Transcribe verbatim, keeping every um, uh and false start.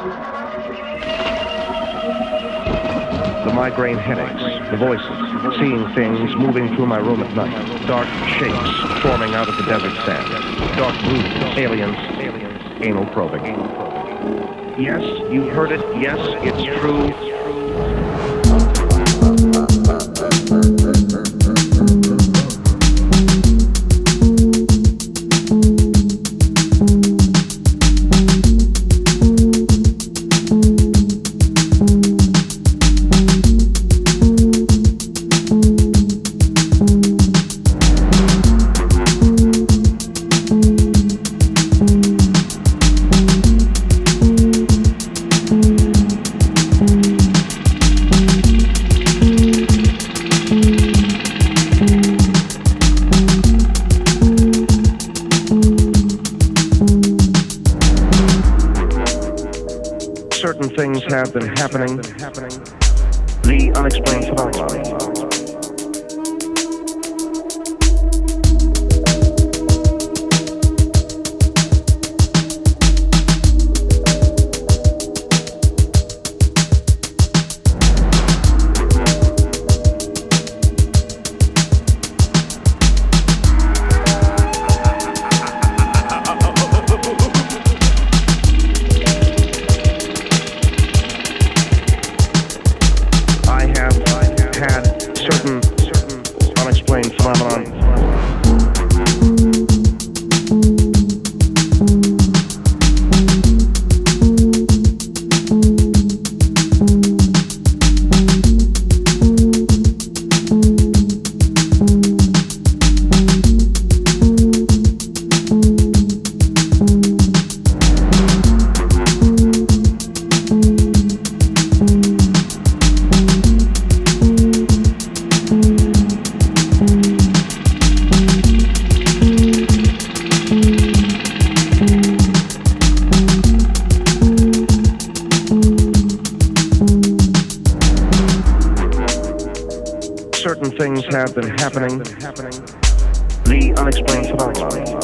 The migraine headaches, the voices, seeing things moving through my room at night, dark shapes forming out of the desert sand, dark blue, aliens, anal probing. Yes, you heard it. Yes, it's true. Certain things have been happening. The unexplained phenomenon. Certain, certain unexplained phenomenon. Certain things have been happening. The unexplained phenomenon.